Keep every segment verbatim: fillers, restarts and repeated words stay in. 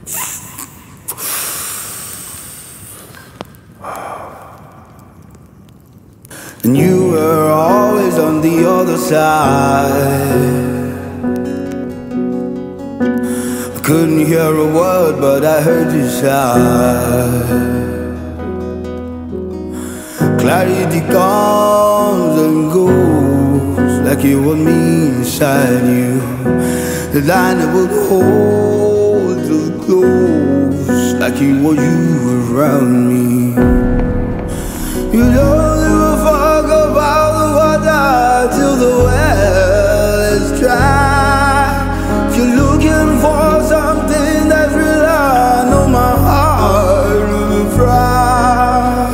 And you were always on the other side. I couldn't hear a word, but I heard you sigh. Clarity comes and goes like it was me inside you. The line that would hold us close like it was you around me. You don't give a fuck about the water till the well is dry. If you're looking for something that's real, I know my heart will fry.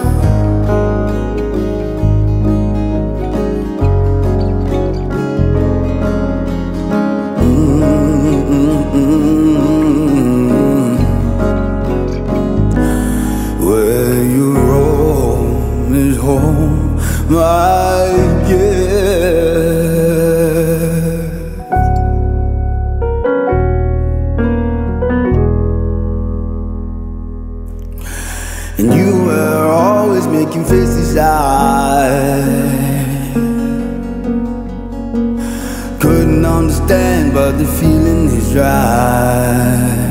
Mm-mm-mm-mm. Where you roam is home, my gift. And you were always making faces I couldn't understand, but the feeling is right.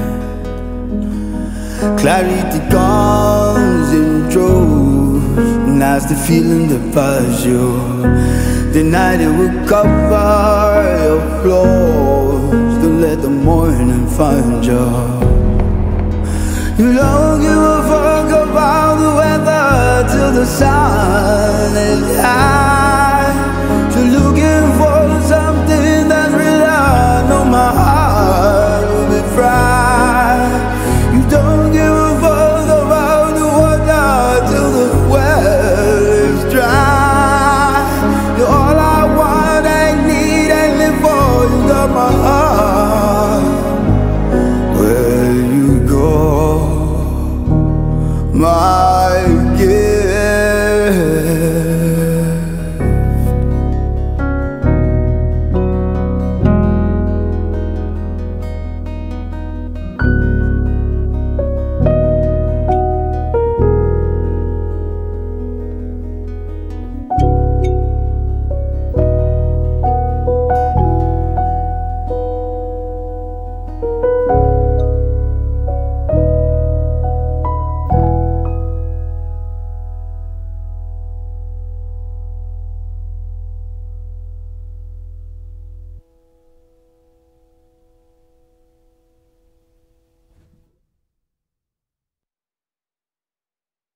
Clarity comes in droves, and that's the feeling that buys you. The night it will cover your flaws. Don't let the morning find you. You don't give a fuck about the weather till the sun is high. You're looking for some